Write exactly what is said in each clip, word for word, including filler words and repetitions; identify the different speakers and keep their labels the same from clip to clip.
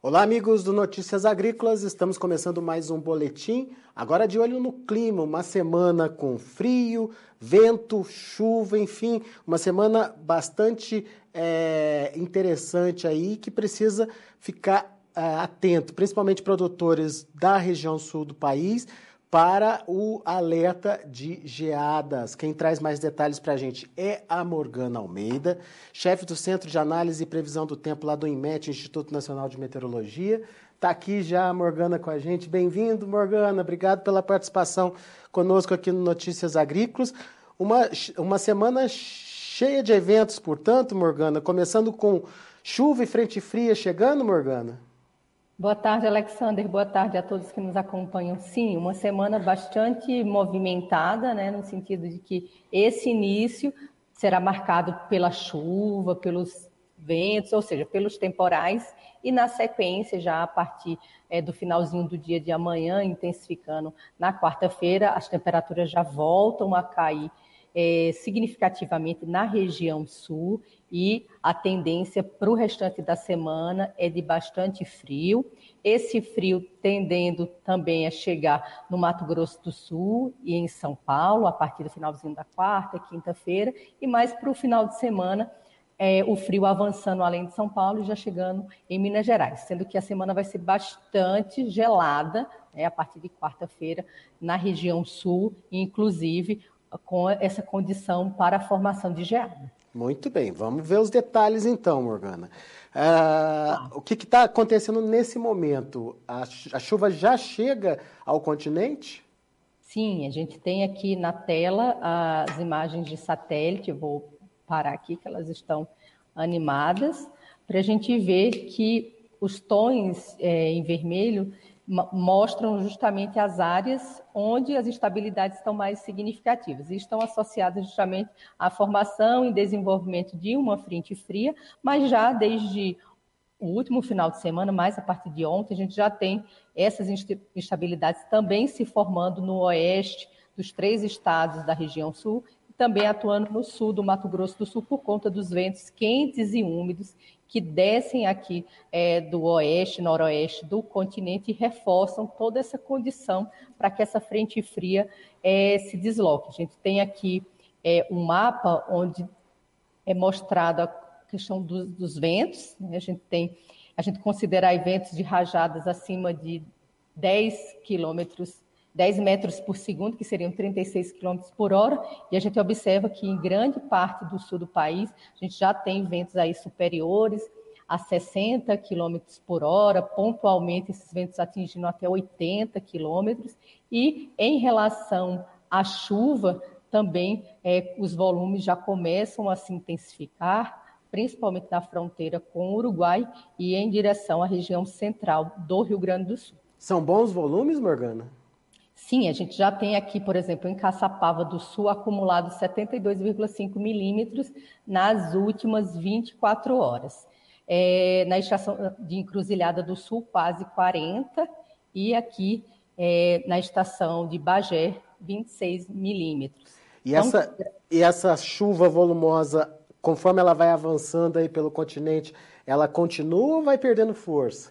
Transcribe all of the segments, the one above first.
Speaker 1: Olá, amigos do Notícias Agrícolas, estamos começando mais um boletim, agora de olho no clima, uma semana com frio, vento, chuva, enfim, uma semana bastante é, interessante aí que precisa ficar é, atento, principalmente produtores da região sul do país, para o alerta de geadas. Quem traz mais detalhes para a gente é a Morgana Almeida, chefe do Centro de Análise e Previsão do Tempo lá do INMET, Instituto Nacional de Meteorologia. Está aqui já a Morgana com a gente. Bem-vindo, Morgana. Obrigado pela participação conosco aqui no Notícias Agrícolas. Uma, uma semana cheia de eventos, portanto, Morgana, começando com chuva e frente fria chegando, Morgana?
Speaker 2: Boa tarde, Alexander. Boa tarde a todos que nos acompanham. Sim, uma semana bastante movimentada, né, no sentido de que esse início será marcado pela chuva, pelos ventos, ou seja, pelos temporais, e na sequência, já a partir é, do finalzinho do dia de amanhã, intensificando na quarta-feira, as temperaturas já voltam a cair É, significativamente na região sul, e a tendência para o restante da semana é de bastante frio. Esse frio tendendo também a chegar no Mato Grosso do Sul e em São Paulo, a partir do finalzinho da quarta, quinta-feira, e mais para o final de semana, é, o frio avançando além de São Paulo e já chegando em Minas Gerais, sendo que a semana vai ser bastante gelada, né, a partir de quarta-feira, na região sul, inclusive com essa condição para a formação de geada.
Speaker 1: Muito bem, vamos ver os detalhes então, Morgana. Ah, o que está acontecendo nesse momento? A, a chuva já chega ao continente?
Speaker 2: Sim, a gente tem aqui na tela as imagens de satélite, eu vou parar aqui que elas estão animadas, para a gente ver que os tons é, em vermelho mostram justamente as áreas onde as instabilidades estão mais significativas e estão associadas justamente à formação e desenvolvimento de uma frente fria, mas já desde o último final de semana, mais a partir de ontem, a gente já tem essas instabilidades também se formando no oeste dos três estados da região sul, também atuando no sul do Mato Grosso do Sul por conta dos ventos quentes e úmidos que descem aqui é, do oeste, noroeste do continente e reforçam toda essa condição para que essa frente fria é, se desloque. A gente tem aqui é, um mapa onde é mostrado a questão do, dos ventos, né? A gente tem, a gente considera aí ventos de rajadas acima de dez quilômetros, dez metros por segundo, que seriam trinta e seis quilômetros por hora, e a gente observa que em grande parte do sul do país, a gente já tem ventos aí superiores a sessenta quilômetros por hora, pontualmente esses ventos atingindo até oitenta quilômetros, e em relação à chuva, também é, os volumes já começam a se intensificar, principalmente na fronteira com o Uruguai e em direção à região central do Rio Grande do Sul.
Speaker 1: São bons volumes, Morgana?
Speaker 2: Sim, a gente já tem aqui, por exemplo, em Caçapava do Sul, acumulado setenta e dois vírgula cinco milímetros nas últimas vinte e quatro horas. É, na estação de Encruzilhada do Sul, quase quarenta, e aqui é, na estação de Bagé, vinte e seis milímetros.
Speaker 1: E, então, essa, e essa chuva volumosa, conforme ela vai avançando aí pelo continente, ela continua ou vai perdendo força?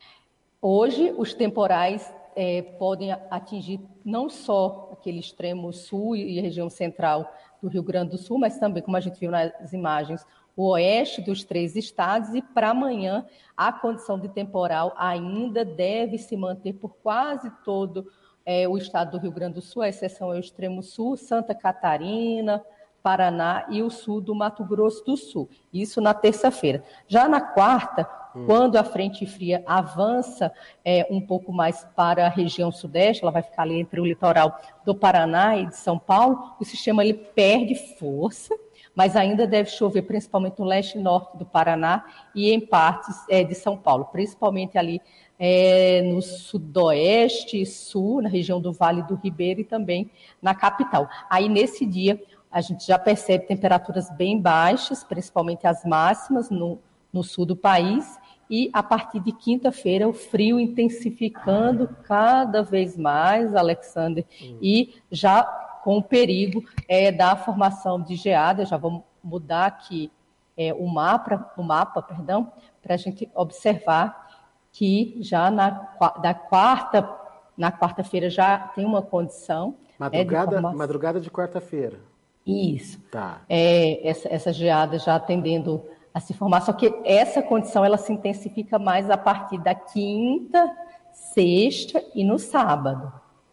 Speaker 2: Hoje, os temporais é, podem atingir não só aquele extremo sul e região central do Rio Grande do Sul, mas também, como a gente viu nas imagens, o oeste dos três estados, e para amanhã a condição de temporal ainda deve se manter por quase todo é, o estado do Rio Grande do Sul, a exceção é o extremo sul, Santa Catarina, Paraná e o sul do Mato Grosso do Sul. Isso na terça-feira. Já na quarta, hum. quando a frente fria avança é, um pouco mais para a região sudeste, ela vai ficar ali entre o litoral do Paraná e de São Paulo, o sistema ele perde força, mas ainda deve chover principalmente no leste e norte do Paraná e em partes é, de São Paulo, principalmente ali é, no sudoeste e sul, na região do Vale do Ribeira e também na capital. Aí nesse dia a gente já percebe temperaturas bem baixas, principalmente as máximas no, no sul do país, e a partir de quinta-feira o frio intensificando cada vez mais, Alexander, hum. e já com o perigo é, da formação de geada. Eu já vou mudar aqui é, o mapa, o mapa, perdão, para a gente observar que já na da quarta, na quarta-feira já tem uma condição.
Speaker 1: Madrugada,
Speaker 2: é, de
Speaker 1: madrugada de quarta-feira.
Speaker 2: Isso.
Speaker 1: Tá.
Speaker 2: É, essa, essa geada já tendendo a se formar, só que essa condição ela se intensifica mais a partir da quinta, sexta e no sábado.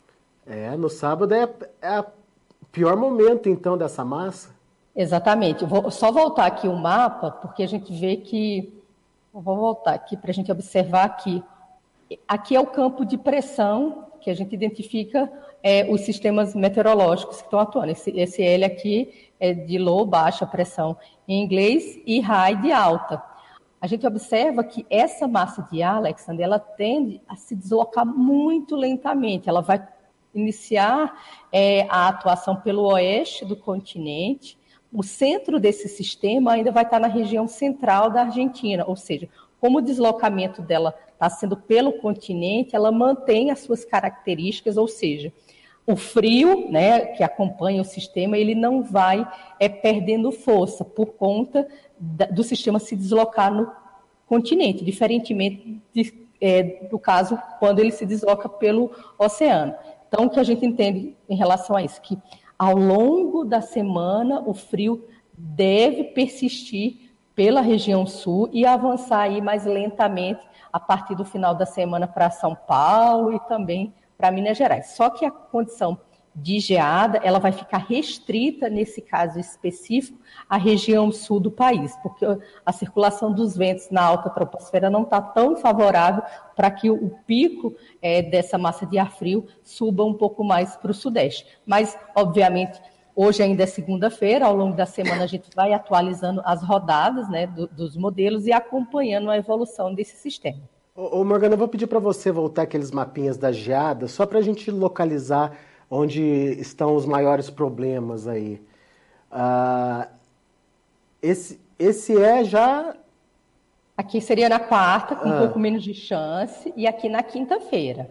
Speaker 1: É, no sábado é, é o pior momento, então, dessa massa?
Speaker 2: Exatamente. Vou só voltar aqui o mapa, porque a gente vê que... Vou voltar aqui para a gente observar aqui. Aqui é o campo de pressão, que a gente identifica é, os sistemas meteorológicos que estão atuando. Esse, esse L aqui é de low, baixa pressão em inglês, e high de alta. A gente observa que essa massa de ar, Alexandre, ela tende a se deslocar muito lentamente. Ela vai iniciar é, a atuação pelo oeste do continente. O centro desse sistema ainda vai estar na região central da Argentina, ou seja, como o deslocamento dela está sendo pelo continente, ela mantém as suas características, ou seja, o frio, né, que acompanha o sistema, ele não vai é, perdendo força por conta da, do sistema se deslocar no continente, diferentemente de, é, do caso quando ele se desloca pelo oceano. Então, o que a gente entende em relação a isso? Que ao longo da semana, o frio deve persistir pela região sul e avançar aí mais lentamente a partir do final da semana para São Paulo e também para Minas Gerais. Só que a condição de geada, ela vai ficar restrita, nesse caso específico, à região sul do país, porque a circulação dos ventos na alta troposfera não está tão favorável para que o pico é, dessa massa de ar frio suba um pouco mais para o sudeste. Mas, obviamente, hoje ainda é segunda-feira, ao longo da semana a gente vai atualizando as rodadas, né, do, dos modelos e acompanhando a evolução desse sistema.
Speaker 1: Ô, ô Morgana, eu vou pedir para você voltar aqueles mapinhas da geada, só para a gente localizar onde estão os maiores problemas aí. Ah, esse, esse é já...
Speaker 2: Aqui seria na quarta, com ah. um pouco menos de chance, e aqui na quinta-feira.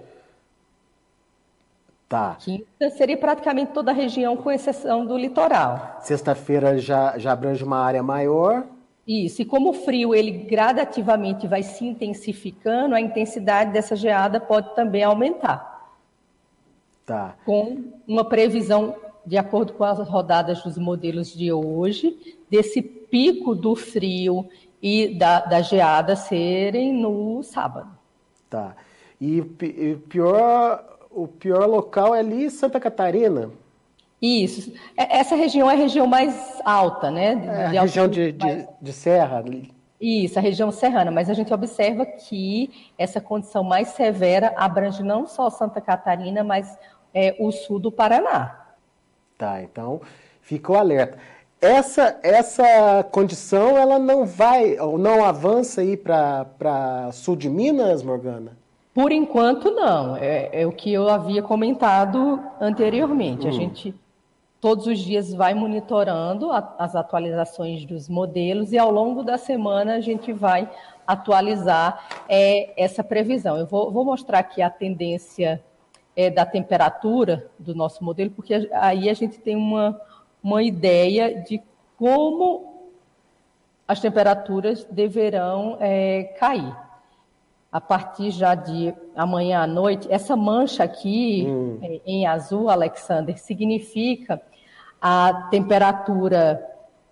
Speaker 1: Tá.
Speaker 2: Quinta seria praticamente toda a região, com exceção do litoral.
Speaker 1: Sexta-feira já, já abrange uma área maior.
Speaker 2: Isso, e como o frio ele gradativamente vai se intensificando, a intensidade dessa geada pode também aumentar.
Speaker 1: Tá.
Speaker 2: Com uma previsão, de acordo com as rodadas dos modelos de hoje, desse pico do frio e da, da geada serem no sábado.
Speaker 1: Tá. E, e pior, o pior local é ali Santa Catarina?
Speaker 2: Isso. Essa região é a região mais alta, né? De,
Speaker 1: é,
Speaker 2: de
Speaker 1: a região de,
Speaker 2: mais...
Speaker 1: de, de serra?
Speaker 2: Isso, a região serrana, mas a gente observa que essa condição mais severa abrange não só Santa Catarina, mas é, o sul do Paraná.
Speaker 1: Tá, então ficou alerta. Essa, essa condição, ela não vai, ou não avança aí para sul de Minas, Morgana?
Speaker 2: Por enquanto, não. É, é o que eu havia comentado anteriormente. Hum. A gente todos os dias vai monitorando a, as atualizações dos modelos e ao longo da semana a gente vai atualizar é, essa previsão. Eu vou, vou mostrar aqui a tendência é, da temperatura do nosso modelo, porque aí a gente tem uma, uma ideia de como as temperaturas deverão é, cair. A partir já de amanhã à noite, essa mancha aqui hum. é, em azul, Alexander, significa a temperatura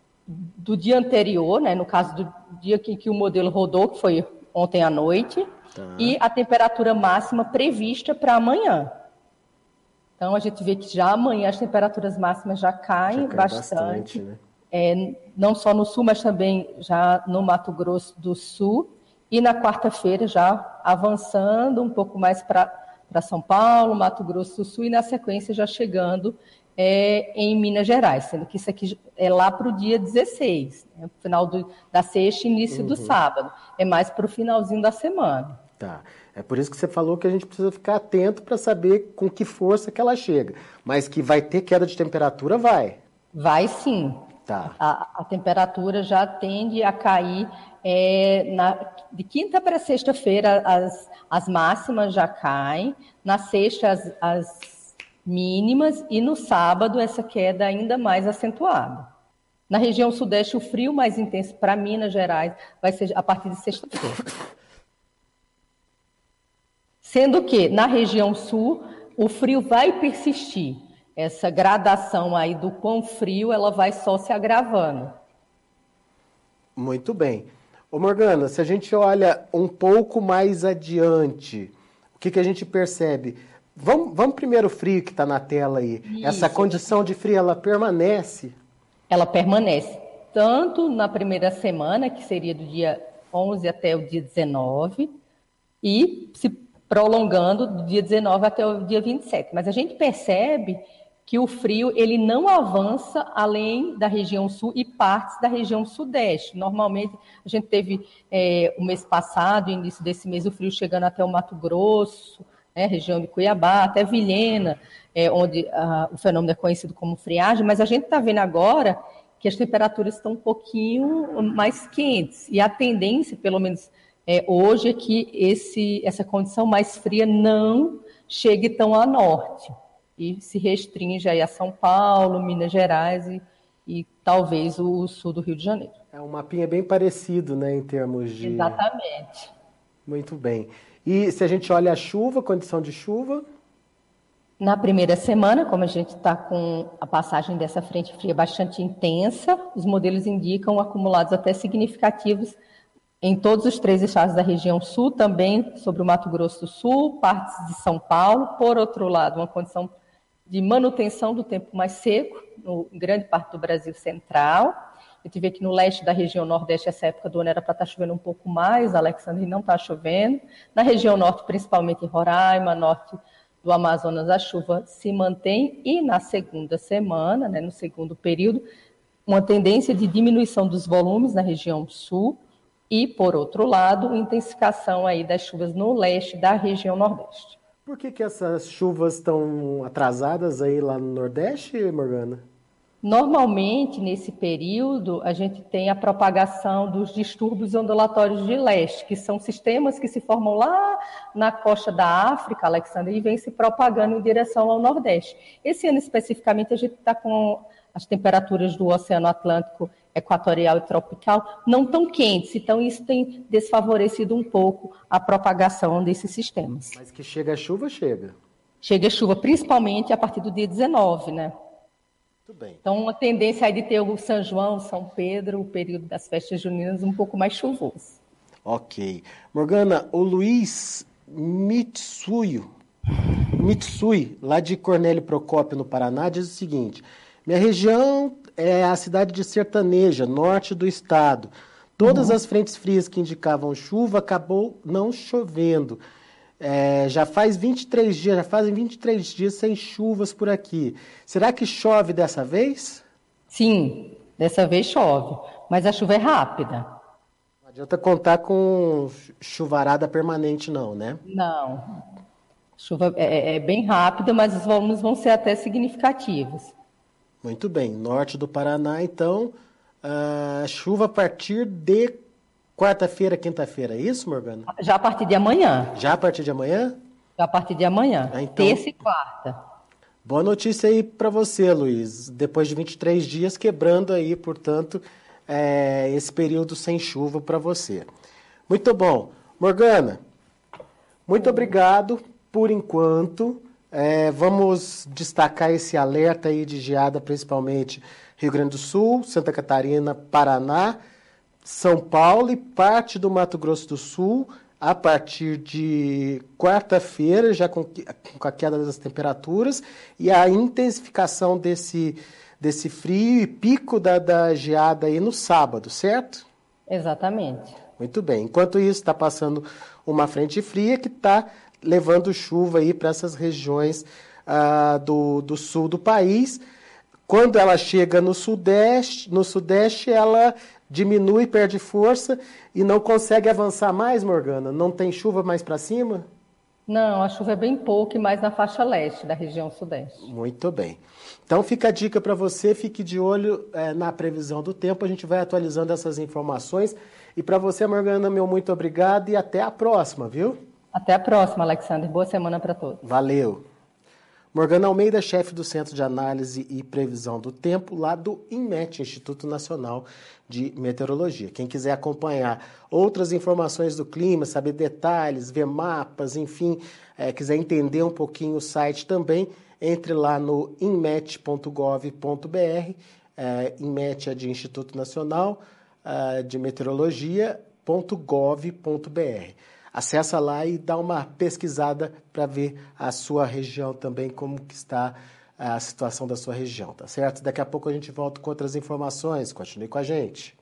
Speaker 2: do dia anterior, né, no caso do dia que, que o modelo rodou, que foi ontem à noite, tá. E a temperatura máxima prevista para amanhã. Então, a gente vê que já amanhã as temperaturas máximas já caem já cai bastante, bastante né? é, não só no sul, mas também já no Mato Grosso do Sul. E na quarta-feira, já avançando um pouco mais para São Paulo, Mato Grosso do Sul, e na sequência já chegando é, em Minas Gerais, sendo que isso aqui é lá para o dia dezesseis, né, final do, da sexta e início uhum. do sábado. É mais para o finalzinho da semana.
Speaker 1: Tá. É por isso que você falou que a gente precisa ficar atento para saber com que força que ela chega. Mas que vai ter queda de temperatura, vai.
Speaker 2: Vai sim.
Speaker 1: Tá.
Speaker 2: A, a temperatura já tende a cair é, na, de quinta para sexta-feira, as, as máximas já caem, na sexta as, as mínimas e no sábado essa queda ainda mais acentuada. Na região sudeste, o frio mais intenso para Minas Gerais vai ser a partir de sexta-feira. Sendo que na região sul o frio vai persistir. Essa gradação aí do quão frio, ela vai só se agravando.
Speaker 1: Muito bem. Ô Morgana, se a gente olha um pouco mais adiante, o que, que a gente percebe? Vamos, vamos primeiro o frio que está na tela aí. Isso. Essa condição de frio, ela permanece?
Speaker 2: Ela permanece tanto na primeira semana, que seria do dia onze até o dia dezenove, e se prolongando do dia dezenove até o dia vinte e sete. Mas a gente percebe que o frio ele não avança além da região sul e partes da região sudeste. Normalmente, a gente teve é, o mês passado, início desse mês, o frio chegando até o Mato Grosso, né, região de Cuiabá, até Vilhena, é, onde ah, o fenômeno é conhecido como friagem, mas a gente está vendo agora que as temperaturas estão um pouquinho mais quentes, e a tendência, pelo menos é, hoje, é que esse, essa condição mais fria não chegue tão a norte, e se restringe aí a São Paulo, Minas Gerais e, e talvez o sul do Rio de Janeiro.
Speaker 1: É um mapinha bem parecido, né, em termos de...
Speaker 2: Exatamente.
Speaker 1: Muito bem. E se a gente olha a chuva, condição de chuva?
Speaker 2: Na primeira semana, como a gente está com a passagem dessa frente fria bastante intensa, os modelos indicam acumulados até significativos em todos os três estados da região sul, também sobre o Mato Grosso do Sul, partes de São Paulo. Por outro lado, uma condição de manutenção do tempo mais seco, no, em grande parte do Brasil central. A gente vê que no leste da região nordeste, essa época do ano era para estar chovendo um pouco mais, Alexandre, não está chovendo. Na região norte, principalmente em Roraima, norte do Amazonas, a chuva se mantém. E na segunda semana, né, no segundo período, uma tendência de diminuição dos volumes na região sul e, por outro lado, intensificação aí das chuvas no leste da região nordeste.
Speaker 1: Por que, que essas chuvas estão atrasadas aí lá no Nordeste, Morgana?
Speaker 2: Normalmente, nesse período, a gente tem a propagação dos distúrbios ondulatórios de leste, que são sistemas que se formam lá na costa da África, Alexandre, e vêm se propagando em direção ao Nordeste. Esse ano, especificamente, a gente está com as temperaturas do Oceano Atlântico equatorial e tropical não tão quentes, então isso tem desfavorecido um pouco a propagação desses sistemas.
Speaker 1: Mas que chega a chuva, chega.
Speaker 2: Chega a chuva, principalmente a partir do dia dezenove, né?
Speaker 1: Muito bem.
Speaker 2: Então, uma tendência aí de ter o São João, São Pedro, o período das festas juninas, um pouco mais chuvoso.
Speaker 1: Ok. Morgana, o Luiz Mitsui, Mitsui, lá de Cornélio Procópio, no Paraná, diz o seguinte: minha região é a cidade de Sertaneja, norte do estado. Todas uhum. as frentes frias que indicavam chuva acabou não chovendo. É, já faz vinte e três dias, já fazem vinte e três dias sem chuvas por aqui. Será que chove dessa vez?
Speaker 2: Sim, dessa vez chove, mas a chuva é rápida.
Speaker 1: Não adianta contar com chuvarada permanente não, né?
Speaker 2: Não, a chuva é, é bem rápida, mas os volumes vão ser até significativos.
Speaker 1: Muito bem, norte do Paraná, então, uh, chuva a partir de quarta-feira, quinta-feira, é isso, Morgana?
Speaker 2: Já a partir de amanhã.
Speaker 1: Já a partir de amanhã?
Speaker 2: Já a partir de amanhã,
Speaker 1: ah, então,
Speaker 2: terça e quarta.
Speaker 1: Boa notícia aí para você, Luiz, depois de vinte e três dias, quebrando aí, portanto, é, esse período sem chuva para você. Muito bom. Morgana, muito Sim. obrigado por enquanto. É, vamos destacar esse alerta aí de geada, principalmente Rio Grande do Sul, Santa Catarina, Paraná, São Paulo e parte do Mato Grosso do Sul, a partir de quarta-feira, já com, com a queda das temperaturas e a intensificação desse, desse frio e pico da, da geada aí no sábado, certo?
Speaker 2: Exatamente.
Speaker 1: Muito bem. Enquanto isso, está passando uma frente fria que está levando chuva aí para essas regiões ah, do, do sul do país. Quando ela chega no sudeste, no sudeste, ela diminui, perde força e não consegue avançar mais, Morgana? Não tem chuva mais para cima?
Speaker 2: Não, a chuva é bem pouco e mais na faixa leste da região sudeste.
Speaker 1: Muito bem. Então fica a dica para você, fique de olho é, na previsão do tempo, a gente vai atualizando essas informações. E para você, Morgana, meu muito obrigado e até a próxima, viu?
Speaker 2: Até a próxima, Alexandre. Boa semana para todos.
Speaker 1: Valeu. Morgana Almeida, chefe do Centro de Análise e Previsão do Tempo, lá do INMET, Instituto Nacional de Meteorologia. Quem quiser acompanhar outras informações do clima, saber detalhes, ver mapas, enfim, é, quiser entender um pouquinho o site também, entre lá no inmet ponto gov ponto br. É, INMET é de Instituto Nacional é, de Meteorologia, .gov ponto br. Acessa lá e dá uma pesquisada para ver a sua região também, como que está a situação da sua região, tá certo? Daqui a pouco a gente volta com outras informações. Continue com a gente.